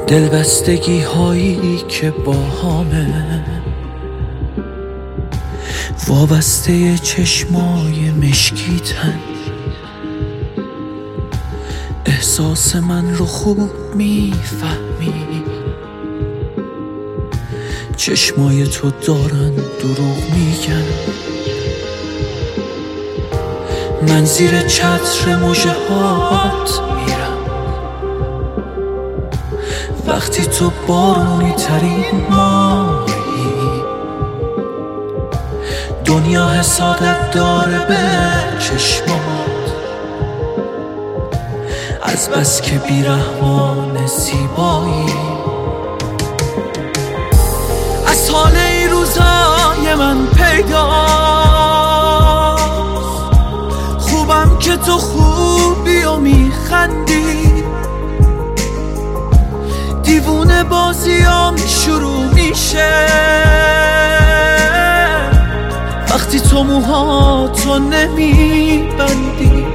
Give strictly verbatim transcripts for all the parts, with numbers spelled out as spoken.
دلبستگی هایی که با همه وابسته چشمای مشکیتن، احساس من رو خوب میفهمی، چشمای تو دارن دروغ میگن. من زیر چتر مژه هات میرم وقتی تو بارونی ترین ماهی، دنیا حسادت داره به چشمات، از بس که بیرحمان زیبایی. از حال این روزای من پیداست، خوبم که تو خوبی و میخندی، دیوونه بازیام شروع میشه وقتی تو موهاتو نمیبندی.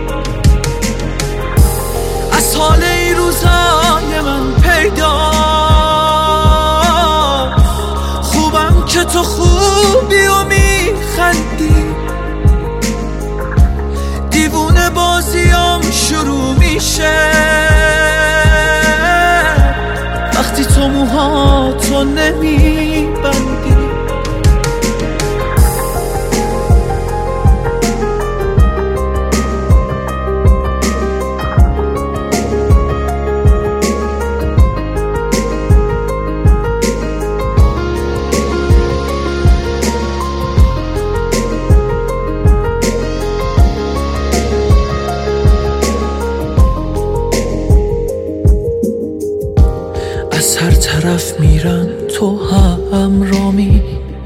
از حال این روزای من پیداست، خوبم که تو خوبی و میخندی، دیوونه بازیام شروع میشه وقتی تو موهاتو نمیبندی. از هر طرف میرم تو همرامی،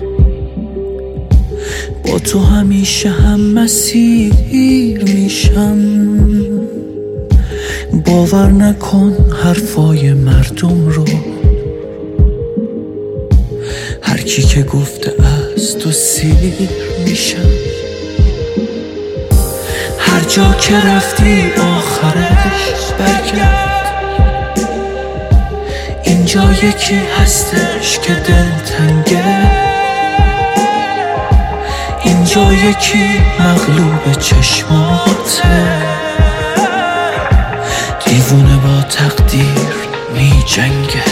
با تو همیشه هم مسیر میشم. باور نکن حرفای مردم رو، هر کی که گفته از تو سیر میشم. هر جا که رفتی آخرش برگرد، اینجا یکی هستش که دلتنگه، اینجا یکی مغلوب چشماته، دیوونه با تقدیر می جنگه.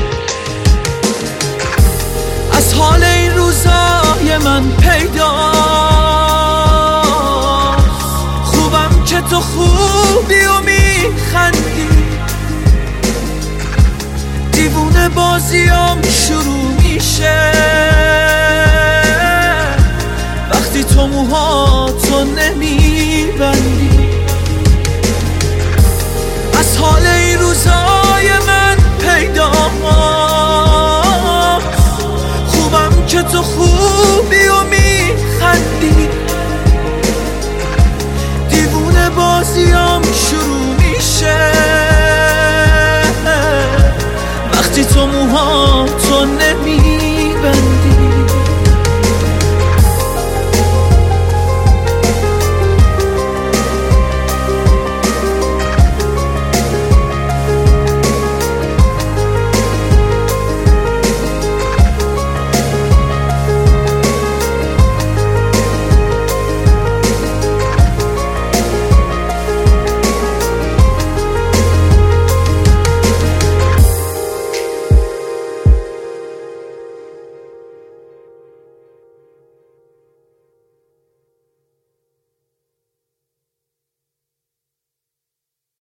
از حال این روزای من پیداست، خوبم که تو خوبی و میخندی، دیوونه بازیام شروع میشه وقتی تو موهاتو نمیبندی. از حال این روزای من پیداست، خوبم که تو خوبی و می